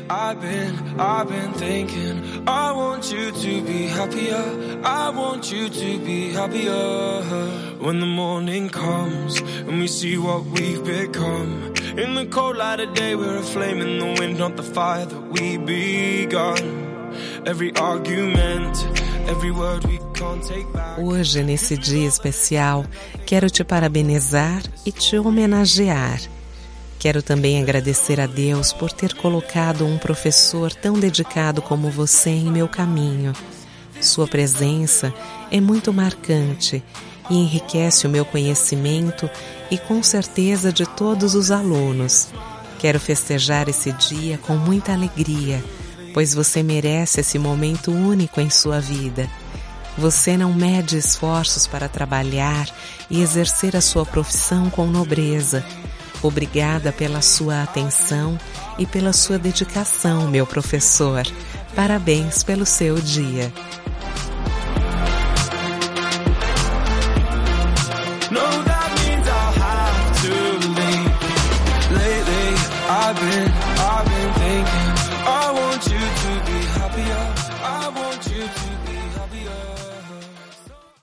I've been thinking, I want you to be happier, I want you to be happier. When the morning comes and we see what we've become, in the cold light of day we're a flame in the wind, not the fire that we begun. Every argument, every word we can't take back. Hoje, nesse dia especial, quero te parabenizar e te homenagear. Quero também agradecer a Deus por ter colocado um professor tão dedicado como você em meu caminho. Sua presença é muito marcante e enriquece o meu conhecimento e com certeza de todos os alunos. Quero festejar esse dia com muita alegria, pois você merece esse momento único em sua vida. Você não mede esforços para trabalhar e exercer a sua profissão com nobreza. Obrigada pela sua atenção e pela sua dedicação, meu professor. Parabéns pelo seu dia.